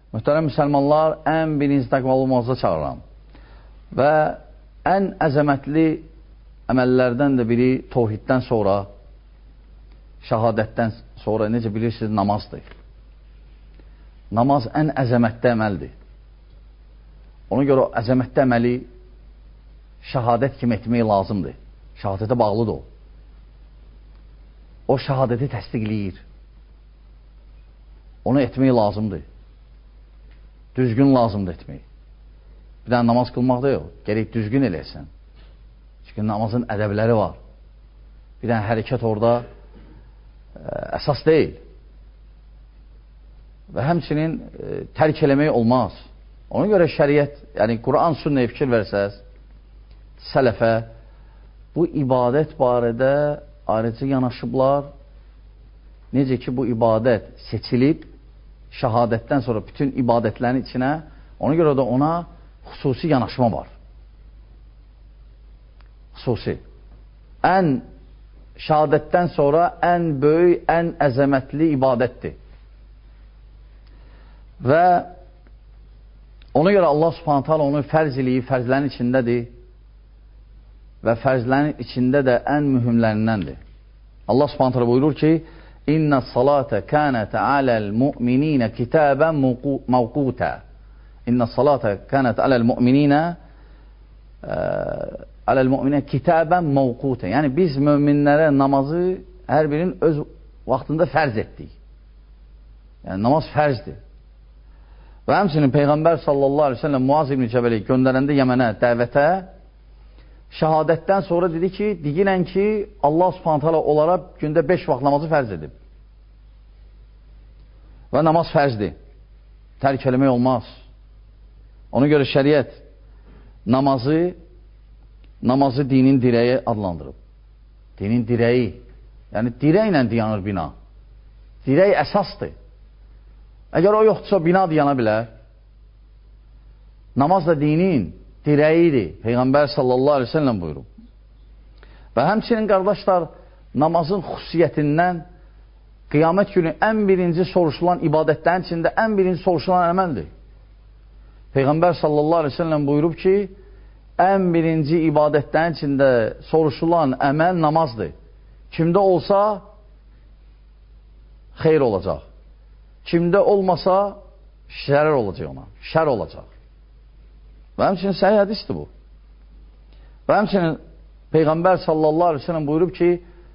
Mühtərəm müsəlmanlar, ən birinci təqvalı olmazda çağıram. Və ən əzəmətli əməllərdən də biri tohiddən sonra, şəhadətdən sonra, necə bilirsiniz, namazdır. Namaz ən əzəmətli əməldir. Ona görə o əzəmətli əməli şəhadət kimi etmək lazımdır. Şəhadətə bağlıdır o. O şəhadəti təsdiqləyir. Onu etmək lazımdır. Düzgün lazımdır etmək. Bir dənə namaz qılmaq da yox. Gərək düzgün eləyəsən. Çünki namazın ədəbləri var. Bir dənə hərəkət orada əsas deyil. Və həmçinin tərk eləmək olmaz. Ona görə şəriət, yəni Quran, sünnəyə fikir versəz, sələfə bu ibadət barədə ayrıca yanaşıblar. Necə ki, bu ibadət seçilib, şəhadətdən sonra bütün ibadətlərin içinə, ona görə də ona xüsusi yanaşma var. Xüsusi. Şəhadətdən sonra ən böyük, ən əzəmətli ibadətdir. Və ona görə Allah Subhanahu taala onu fərz eləyib, fərzlərin içindədir və fərzlərin içində də ən mühümlərindəndir. Allah Subhanahu taala buyurur ki, İnna salata kanat alal mu'minina kitaban mawquta. İnna salata kanat alal mu'minina kitaban mawquta. Yəni biz möminlərə namazı hər birinin öz vaxtında fərz etdik. Yəni namaz fərzdir. Və həmçinin Peyğəmbər sallallahu aleyhi ve sellem Muaz ibn Cəbəli göndərəndə Yəmənə dəvətə şəhadətdən sonra dedi ki, deyilən ki, Allah Subhanahu taala onlara gündə 5 vaxt namazı fərz edib. Və namaz fərzdir. Tərk eləmək olmaz. Ona görə şəriət namazı dinin dirəyi adlandırıb. Dinin dirəyi. Yəni dirəklə dayanır bina. Dirək əsasdır. Əgər o yoxdursa bina dayana bilər. Namaz da dinin dirəyidir. Peyğəmbər sallallahu aleyhi ve sellem buyurub. Və həmçinin qardaşlar, namazın xüsusiyyətindən qiyamət günü ən birinci soruşulan ibadətlərin içində ən birinci soruşulan əməldir. Peyğəmbər sallallahu aleyhi ve sellem buyurub ki, ən birinci ibadətlərin içində soruşulan əməl namazdır. Kimdə olsa xeyr olacaq. Kimdə olmasa şərar olacaq ona. Şər olacaq. Və həmçinin səhih hədisdir bu. Və həmçinin Peyğəmbər sallallahu aleyhi ve sellem buyurub ki,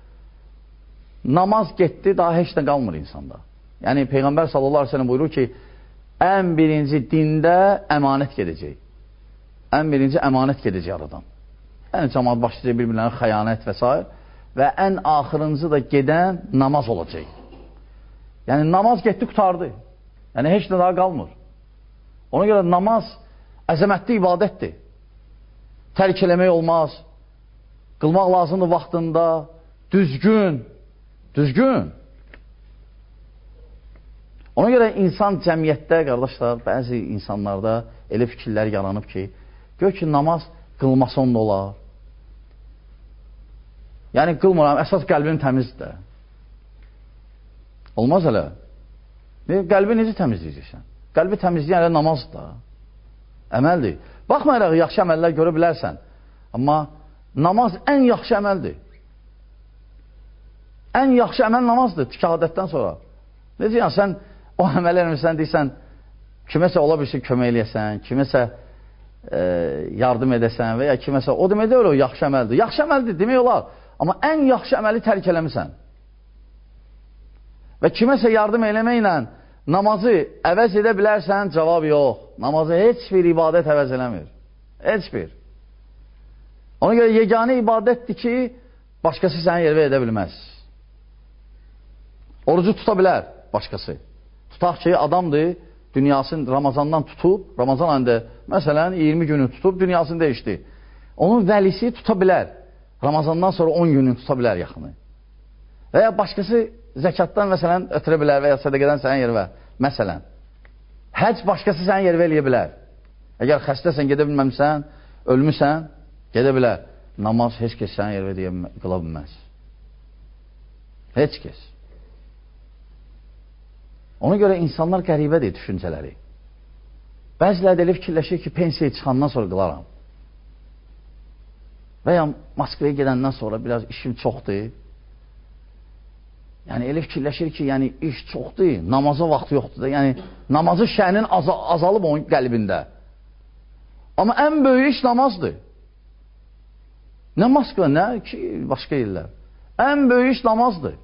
namaz getdi, daha heç nə qalmır insanda. Yəni Peyğəmbər sallallahu aleyhi ve sellem buyurur ki, ən birinci dində əmanət gedəcək. Ən birinci əmanət gedəcək aradan. Yəni cəmaat başlayacaq bir-birlərinə xəyanət və s. Və ən axırıncı da gedən namaz olacaq. Yəni namaz getdi, qutardı. Yəni heç nə daha qalmır. Ona görə namaz əzəmətli ibadətdir. Tərk eləmək olmaz. Qılmaq lazımdır vaxtında. Düzgün. Ona görə insan cəmiyyətdə, qardaşlar, bəzi insanlarda elə fikirlər yaranıb ki, gör ki, namaz qılmasa onda olar. Yəni qılmıram, əsas qəlbim təmizdir. Olmaz elə. Qəlbi necə təmizləyəcəksən? Qəlbi təmizləyən elə namazdır da. Əməldir. Baxmayaraq, yaxşı əməllər görə bilərsən. Amma namaz ən yaxşı əməldir. Ən yaxşı əməl namazdır, şəhadətdən sonra. Necə yəni, sən o əməl eləmirsən, deyirsən, kiməsə ola bilsin kömək eləyəsən, kiməsə yardım edəsən və ya kiməsə, o demək deyil, o yaxşı əməldir. Yaxşı əməldir, demək olar. Amma ən yaxşı əməli tərk eləmirsən. Və kiməsə yardım eləməklə namazı əvəz edə bilərsən, cavab yox. Namazı heç bir ibadət əvəz eləmir. Heç bir. Ona görə yeganə ibadətdir ki, başqası səni yervə edə bilməz. Orucu tuta bilər başqası. Tutaq ki, adamdır, dünyasını Ramazandan tutub, Ramazan ayında, məsələn, 20 günü tutub, dünyasını dəyişdi. Onun vəlisi tuta bilər. Ramazandan sonra 10 günü tuta bilər yaxını. Və ya başqası zəkatdan, məsələn, ötürə bilər və ya sədəqədən sənə yervə. Məsələn, həc başqası sənə yervə eləyə bilər. Əgər xəstəsən, gedə bilməmsən, ölmüsən, gedə bilər. Namaz heç kəs sənə yervə qıla bilməz. Heç kəs. Ona görə insanlar qəribədir düşüncələri. Bəziləri də elə fikirləşir ki, pensiyaya çıxandan sonra qılaram. Və ya Moskvaya gedəndən sonra biraz işim çoxdur. Yəni, elə fikirləşir ki, yəni, iş çoxdur, namaza vaxtı yoxdur da. Yəni, namazı şənin azalıb onun qəlbində. Amma ən böyük iş namazdır. Nə Moskva, nə ki, başqa yerlər. Ən böyük iş namazdır.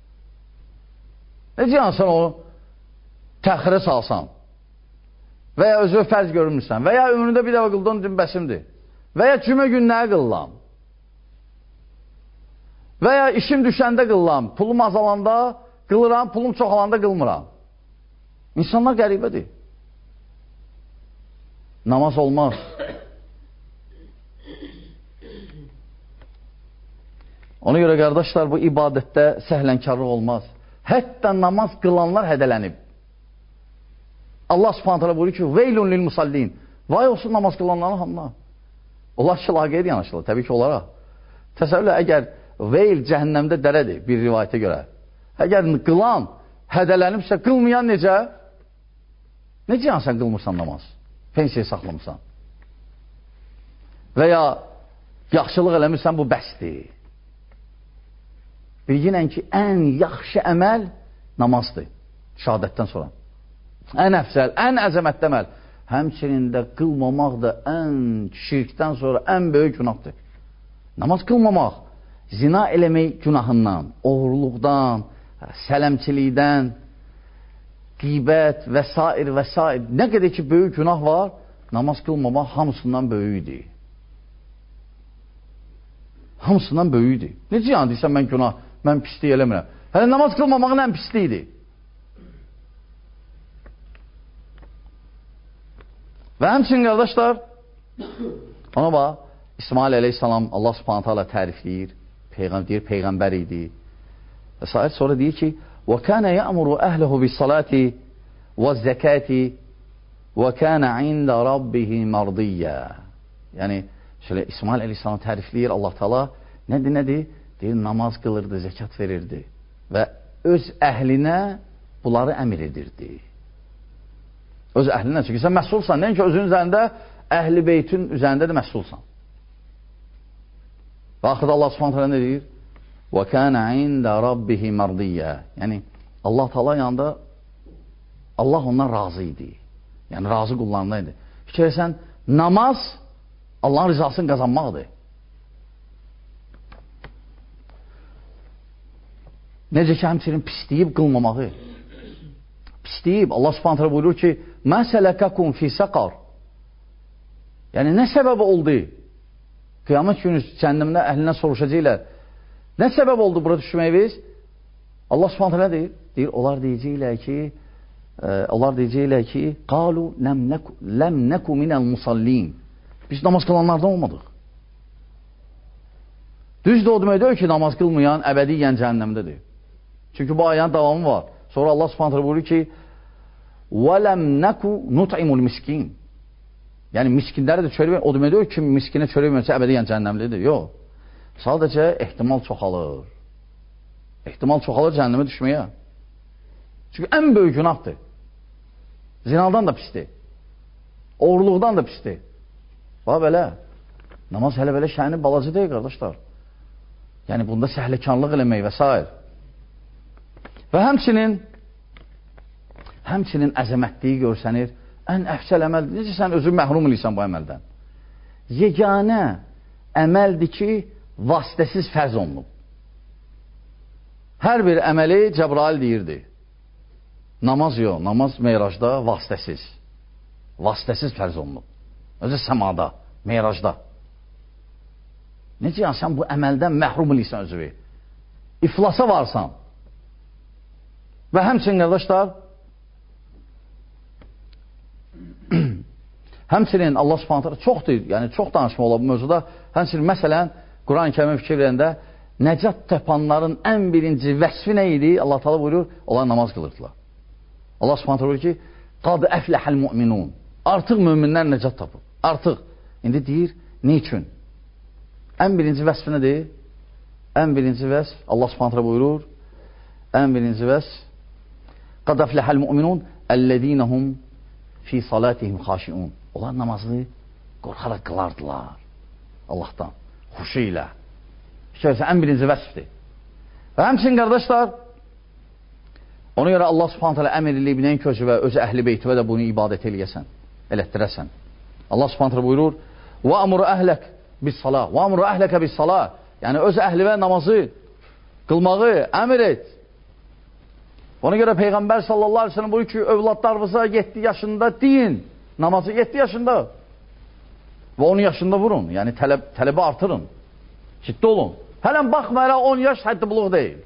Necə yəni sən onu təxirə salsan və ya özü fərz görmürsən və ya ömründə bir dəfə qıldığın dinbəsimdir və ya cümə günləri qıllam və ya işim düşəndə qıllam, pulum azalanda qılıram, pulum çoxalanda qılmıram. İnsanlar qəribədir. Namaz olmaz. Ona görə qardaşlar, bu ibadətdə səhlənkarlıq olmaz. Hətta namaz qılanlar hədələnib. Allah subhanət hələ buyurur ki, veylun lil musallin. Vay olsun namaz qılanların hamına. Onlar ki, laqeyd yanaşırlar, təbii ki, olaraq. Təsəvvürlə, əgər veyl cəhənnəmdə dərədir, bir rivayətə görə. Əgər qılan hədələnibsə, qılmayan necə? Necə yəni sən qılmırsan namaz? Pensiya saxlamırsan. Və ya yaxşılıq eləmirsən, bu bəsdir. Bilginən ki, ən yaxşı əməl namazdır, şəhadətdən sonra. Ən əfsəl, ən əzəmətli əməl. Həmçinin də qılmamaq da ən şirkdən sonra ən böyük günahdır. Namaz qılmamaq, zina eləmək günahından, oğurluqdan, sələmçilikdən, qeybət və s. və s. Nə qədər ki, böyük günah var, namaz qılmamaq hamısından böyükdir. Hamısından böyükdir. Necə yəni deyirsən, mən günah, mən pislik eləmirəm. Hələ namaz qılmamağın ən pisliyidir. Və həmçinin qardaşlar, ona bax, İsmail əleyhissalam Allah subhanətə alə tərifləyir, deyir, peyğəmbər idi. Və s. Sonra deyir ki, وَكَانَ يَأْمُرُ أَهْلَهُ بِالصَّلَاةِ وَالزَّكَاةِ وَكَانَ عِنْدَ رَبِّهِ مَرْضِيًّا. Yəni, şöyle İsmail əleyhissalam tərifləyir Allah Teala. Nədir? Deyir, namaz qılırdı, zəkat verirdi və öz əhlinə bunları əmr edirdi. Öz əhlinə, çünki sən məsulsan, nəinki özün üzərində, əhli beytin üzərində də məsulsan. Və axırda Allah subhanətə alə nə deyir? وَكَانَ عِنْدَ رَبِّهِ مَرْضِيًّا. Yəni, Allah Teala yanında Allah ondan razı idi. Yəni, razı qullarındaydı. Fikir etsən, namaz Allahın rızasını qazanmaqdır. Necə ki, həmçinin pisliyib qılmamağı. Pisliyib, Allah subhanətə alə buyurur ki, مَا سَلَكَكُمْ فِي سَقَرْ. Yəni, nə səbəb oldu? Qiyamət günü cəhənnəmdə əhlindən soruşacaqlar. Nə səbəb oldu bura düşməyiniz? Allah subhanətə alə deyir, onlar deyəcəklər ki, قَالُوا لَمْ نَكُ مِنَ الْمُصَلِّينَ. Biz namaz qılanlardan olmadıq. Düzdür, o demək deyil ki, namaz qılmayan əbədiyyən cəhənnəmdədir. Çünki bu ayənin davamı var. Sonra Allah subhanətə alə buyurur ki, وَلَمْ نَكُ نُطْعِمُ الْمِسْكِينَ. Yəni, miskinləri də çörək, o demək deyil ki, miskinə çörək verməsə əbədiyyən cəhənnəmlidir. Yox. Sadəcə ehtimal çoxalır. Ehtimal çoxalır cəhənnəmə düşməyə. Çünki ən böyük günahdır. Zinadan da pisdir. Oğurluqdan da pisdir. Bax belə. Namaz hələ belə şəni balacı deyil, qardaşlar. Yəni, bunda səhləkanlıq eləmək və s. Və həmçinin əzəmətliyi görsənir. Ən əfsəl əməldir. Necə sən özün məhrum eləyirsən bu əməldən? Yeganə əməldir ki, vasitəsiz fərz olunub. Hər bir əməli Cəbrail deyirdi. Namaz yox, namaz meyracda vasitəsiz. Vasitəsiz fərz olunub. Özü səmada, meyracda. Necə yəni, sən bu əməldən məhrum eləyirsən özü? İflasa varsan. Və həmçinin, qardaşlar, həmçinin Allah subhanətə çoxdur, yəni çox danışma ola bu mövzuda. Həmçinin, məsələn, Quran-ı Kərimə fikir verəndə nəcat tapanların ən birinci vəsfi nə idi? Allah Teala buyurur, onlar namaz qılırdılar. Allah subhanətə buyurur ki, qad əfləhəl müminun. Artıq müminlər nəcat tapır. Artıq. İndi deyir, nə üçün? Ən birinci vəsf nədir? Ən birinci vəsf, Allah subhanətə buyurur, ən birinci vəsf qad əfləhəl müminun əlləzinəhum fi salatihim xaşiun. Onlar namazını qorxaraq qılardılar Allahdan, xuşu ilə. Şöyləsə, ən birinci vəsfdir. Və həmçinin, qardaşlar, ona görə Allah subhanət hələ əmr eləyib nəyin közü və öz əhli beytivə də bunu ibadət eləyəsən, elətdirəsən. Allah subhanət hələ buyurur, وَأَمُرُ أَهْلَكَ بِالصَّلَاةِ وَأَمُرُ أَهْلَكَ بِالصَّلَاةِ Yəni, öz əhlivə namazı qılmağı əmr et. Ona görə Peyğəmbər sallallahu aleyhi ve sellem buyur ki, övladlarınıza 7 yaşında deyin, namazı 7 yaşında və 10 yaşında vurun. Yəni, tələbi artırın, ciddi olun. Hələn baxmayaraq 10 yaş həddi buluq deyil.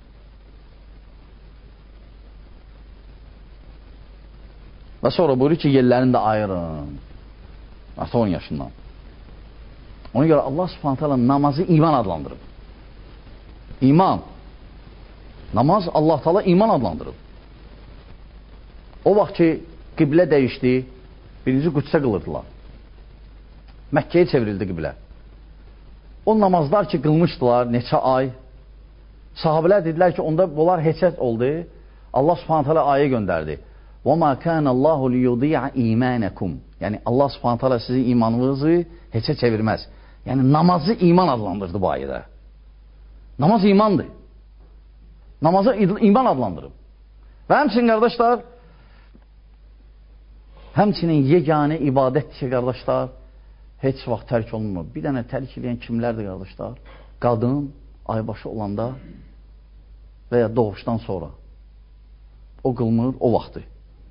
Və sonra buyurur ki, yerlərini də ayırın. Artıq 10 yaşından. Ona görə Allah subhanət hələ namazı iman adlandırıb. İman. Namaz Allah Teala iman adlandırıb. O vaxt ki, qiblə dəyişdi, birinci Qüdsə qılırdılar. Məkkəyə çevrildi qiblə. O namazlar ki, qılmışdılar neçə ay, sahabələr dedilər ki, onda bunlar heçət oldu. Allah subhanət hələ ayə göndərdi. وَمَا كَانَ اللّٰهُ لِيُضِيعَ اِيمَانَكُمْ Yəni, Allah subhanət hələ sizin imanınızı heçə çevirməz. Yəni, namazı iman adlandırdı bu ayədə. Namaz imandır. Namazı iman adlandırıb. Və həmçinin, qardaşlar, həmçinin yeganə ibadətdir ki, qardaşlar, heç vaxt tərk olunmur. Bir dənə tərk edən kimlərdir, qardaşlar? Qadın aybaşı olanda və ya doğuşdan sonra. O qılmır, o vaxtı.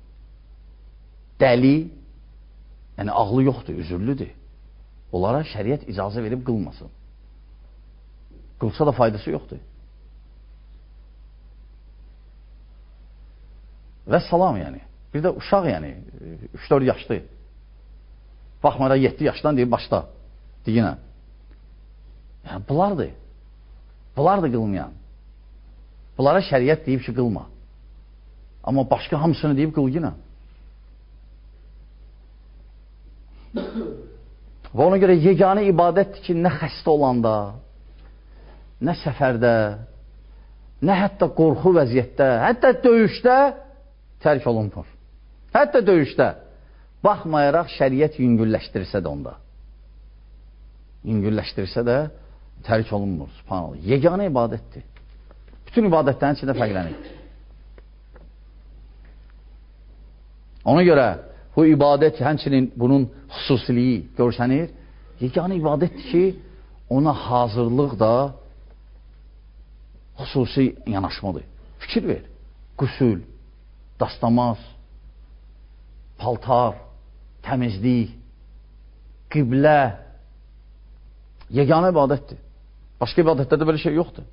Dəli, yəni ağlı yoxdur, üzürlüdür. Onlara şəriət icazə verib qılmasın. Qılsa da faydası yoxdur. Və salam, yəni. Bir də uşaq, yəni, 3-4 yaşlı. Baxmayaraq 7 yaşdan deyib, başda, deyinə. Yəni, bunlardır. Bunlardır qılmayan. Bunlara şəriət deyib ki, qılma. Amma başqa hamısını deyib, qıl yenə. Və ona görə yeganə ibadətdir ki, nə xəstə olanda, nə səfərdə, nə hətta qorxu vəziyyətdə, hətta döyüşdə tərk olunmur. Hətta döyüşdə. Baxmayaraq şəriət yüngülləşdirsə də onda. Yüngülləşdirsə də tərk olunmur. Subhanallah. Yeganə ibadətdir. Bütün ibadətlərin içində fərqlənir. Ona görə bu ibadət, həmçinin bunun xüsusiliyi görsənir. Yeganə ibadətdir ki, ona hazırlıq da xüsusi yanaşmadır. Fikir ver. Qüsül, dastamaz, paltar, təmizlik, qiblə yeganə ibadətdir. Başqa ibadətlərdə belə şey yoxdur.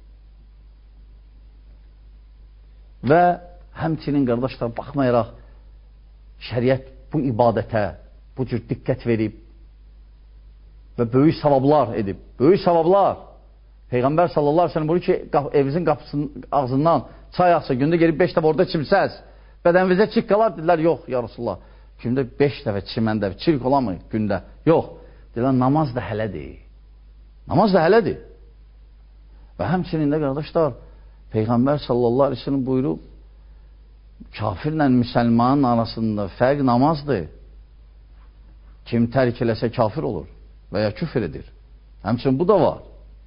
Və həmçinin, qardaşlar, baxmayaraq şəriət bu ibadətə bu cür diqqət verib və böyük savablar edib. Böyük savablar. Peyğəmbər sallallahu aleyhi ve sellem buyurur ki, evinizin qapısının ağzından çay axsa, gündə gelib 5 dəfə orada çimsəz, bədənvizə çirk qalar, dedilər, yox, ya Rasulullah. Gündə 5 dəfə çiməndə çirk olamı gündə? Yox. Dedilər, namaz da hələdir. Namaz da hələdir. Və həmçinin də, qardaşlar, Peyğəmbər sallallahu aleyhi ve sellem buyurub, kafirlə müsəlmanın arasında fərq namazdır. Kim tərk eləsə kafir olur və ya küfr edir. Həmçinin bu da var.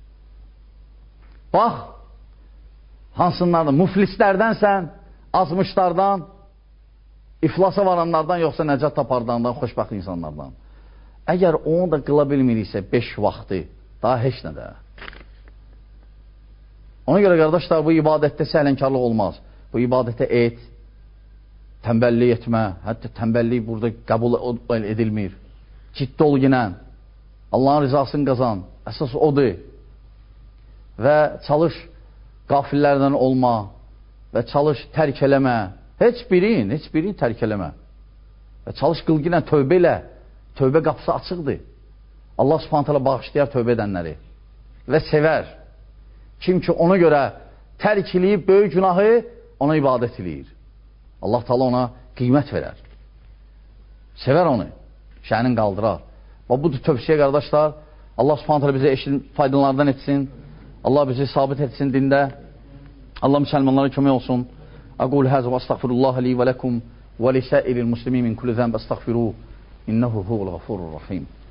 Bax, hansınlardan, muflislərdənsən, azmışlardan, iflasa varanlardan, yoxsa nəcat tapardandan, xoşbəxt insanlardan. Əgər onu da qıla bilmiriksə 5 vaxtı, daha heç nə də. Ona görə, qardaşlar, bu ibadətdə səhlənkarlıq olmaz. Bu ibadətə et, tənbəllik etmə, hətta tənbəllik burada qəbul edilmir. Ciddi ol yenə, Allahın rizasını qazan, əsas odur. Və çalış qafillərdən olma və çalış tərk eləmə. Heç birini tərk eləmə. Və çalış qılqı ilə tövbə elə. Tövbə qapısı açıqdır. Allah subhanət hələ bağışlayar tövbə edənləri. Və sevər. Kim ki ona görə tərk eləyib böyük günahı, ona ibadət eləyir. Allah Teala ona qiymət verər. Sevər onu. Şəhənin qaldırar. Və budur tövsiyə, qardaşlar. Allah subhanət hələ bizə eşit faydalardan etsin. Allah bizi sabit etsin dində. Allah müsəlmanlara kömək olsun. Aqul həzə və astəğfirullah li və ləkum və lisəiril muslimin min kulli zənb əstəğfiruh, innəhu huvul ğafurur rahim.